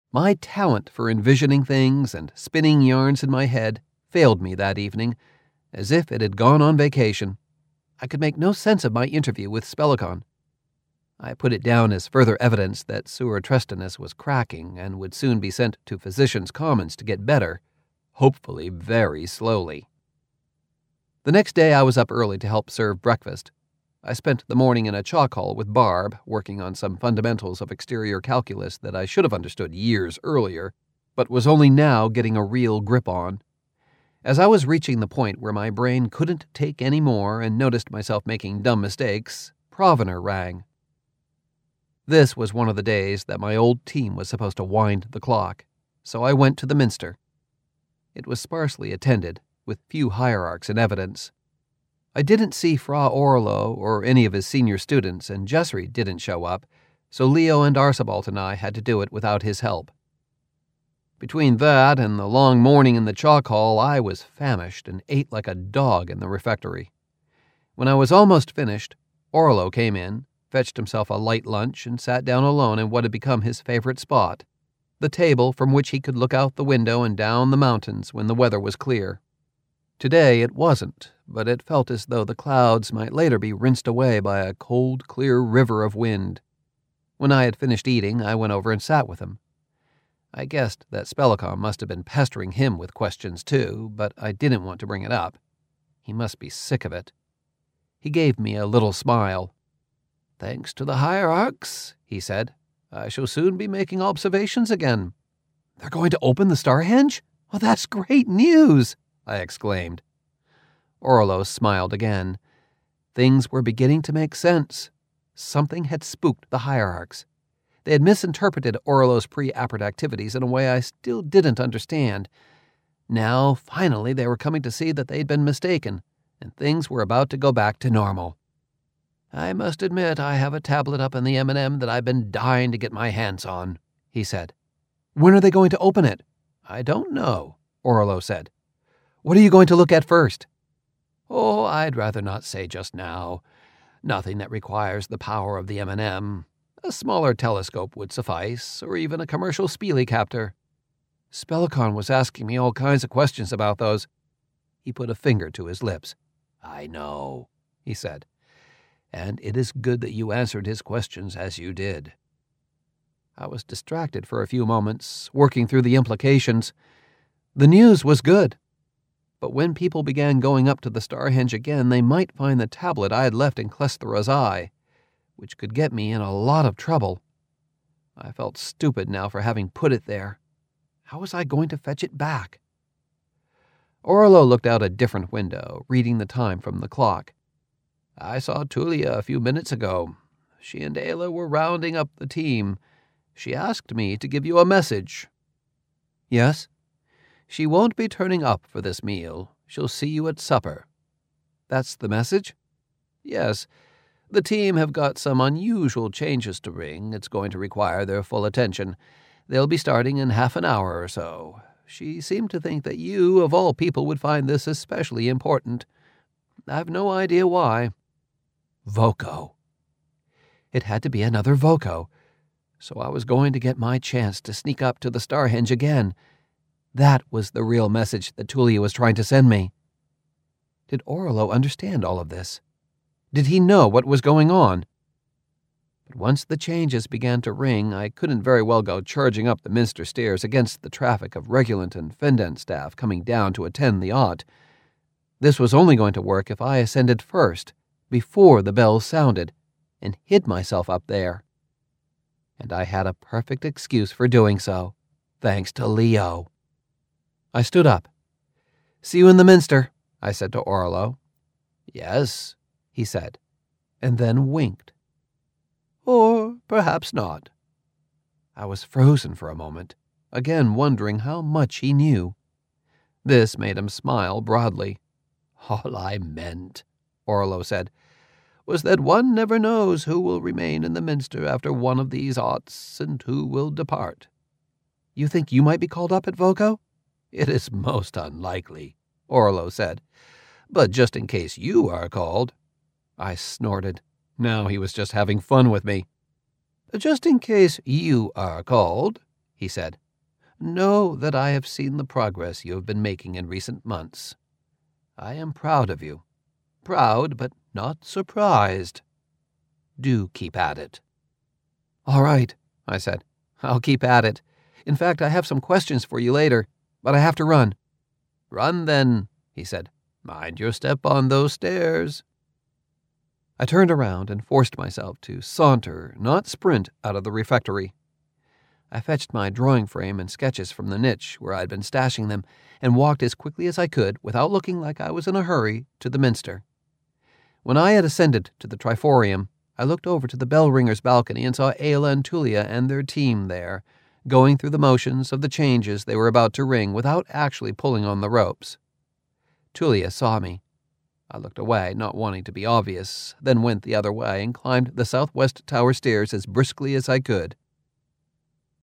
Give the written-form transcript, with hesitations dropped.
My talent for envisioning things and spinning yarns in my head failed me that evening, as if it had gone on vacation. I could make no sense of my interview with Spellicon. I put it down as further evidence that Sewer Trestinus was cracking and would soon be sent to Physicians' Commons to get better, hopefully very slowly. The next day I was up early to help serve breakfast. I spent the morning in a chalk hall with Barb, working on some fundamentals of exterior calculus that I should have understood years earlier, but was only now getting a real grip on. As I was reaching the point where my brain couldn't take any more and noticed myself making dumb mistakes, Provenor rang. This was one of the days that my old team was supposed to wind the clock, so I went to the Minster. It was sparsely attended, with few hierarchs in evidence. I didn't see Fra Orlo or any of his senior students, and Jessry didn't show up, so Leo and Archibald and I had to do it without his help. Between that and the long morning in the chalk hall, I was famished and ate like a dog in the refectory. When I was almost finished, Orlo came in, fetched himself a light lunch, and sat down alone in what had become his favorite spot, the table from which he could look out the window and down the mountains when the weather was clear. Today it wasn't, but it felt as though the clouds might later be rinsed away by a cold, clear river of wind. When I had finished eating, I went over and sat with him. I guessed that Spellicon must have been pestering him with questions too, but I didn't want to bring it up. He must be sick of it. He gave me a little smile. "Thanks to the hierarchs," he said, "I shall soon be making observations again." "They're going to open the Starhenge? Well, that's great news!" I exclaimed. Orlo smiled again. Things were beginning to make sense. Something had spooked the hierarchs. They had misinterpreted Orlo's pre-Apert activities in a way I still didn't understand. Now, finally, they were coming to see that they'd been mistaken, and things were about to go back to normal. "I must admit I have a tablet up in the M&M that I've been dying to get my hands on," he said. "When are they going to open it?" "I don't know," Orlo said. "What are you going to look at first?" "Oh, I'd rather not say just now. Nothing that requires the power of the M&M. A smaller telescope would suffice, or even a commercial spielecaptor." "Spellicon was asking me all kinds of questions about those." He put a finger to his lips. "I know," he said, "and it is good that you answered his questions as you did." I was distracted for a few moments, working through the implications. The news was good. But when people began going up to the Starhenge again, they might find the tablet I had left in Klesthera's eye, which could get me in a lot of trouble. I felt stupid now for having put it there. How was I going to fetch it back? Orlo looked out a different window, reading the time from the clock. "I saw Tulia a few minutes ago. She and Ayla were rounding up the team. She asked me to give you a message." "Yes?" "She won't be turning up for this meal. She'll see you at supper." "That's the message?" "Yes. The team have got some unusual changes to ring. It's going to require their full attention. They'll be starting in half an hour or so. She seemed to think that you, of all people, would find this especially important. I've no idea why." Voco. It had to be another Voco. So I was going to get my chance to sneak up to the Starhenge again. That was the real message that Tulia was trying to send me. Did Orlo understand all of this? Did he know what was going on? But once the changes began to ring, I couldn't very well go charging up the Minster stairs against the traffic of Regulant and Fendant staff coming down to attend the aught. This was only going to work if I ascended first, before the bells sounded, and hid myself up there. And I had a perfect excuse for doing so, thanks to Leo. I stood up. "See you in the Minster," I said to Orlo. "Yes," he said, and then winked. "Or perhaps not." I was frozen for a moment, again wondering how much he knew. This made him smile broadly. "All I meant," Orlo said, "was that one never knows who will remain in the Minster after one of these aughts and who will depart." "You think you might be called up at Voco?" "It is most unlikely," Orlo said, "but just in case you are called—" I snorted. Now he was just having fun with me. "Just in case you are called," he said. "Know that I have seen the progress you have been making in recent months. I am proud of you. Proud, but not surprised. Do keep at it." "All right," I said. "I'll keep at it. In fact, I have some questions for you later, but I have to run." "Run, then," he said. "Mind your step on those stairs." I turned around and forced myself to saunter, not sprint, out of the refectory. I fetched my drawing frame and sketches from the niche where I had been stashing them and walked as quickly as I could, without looking like I was in a hurry, to the minster. When I had ascended to the triforium, I looked over to the bell-ringer's balcony and saw Ayla and Tulia and their team there, going through the motions of the changes they were about to ring without actually pulling on the ropes. Tulia saw me. I looked away, not wanting to be obvious, then went the other way and climbed the southwest tower stairs as briskly as I could.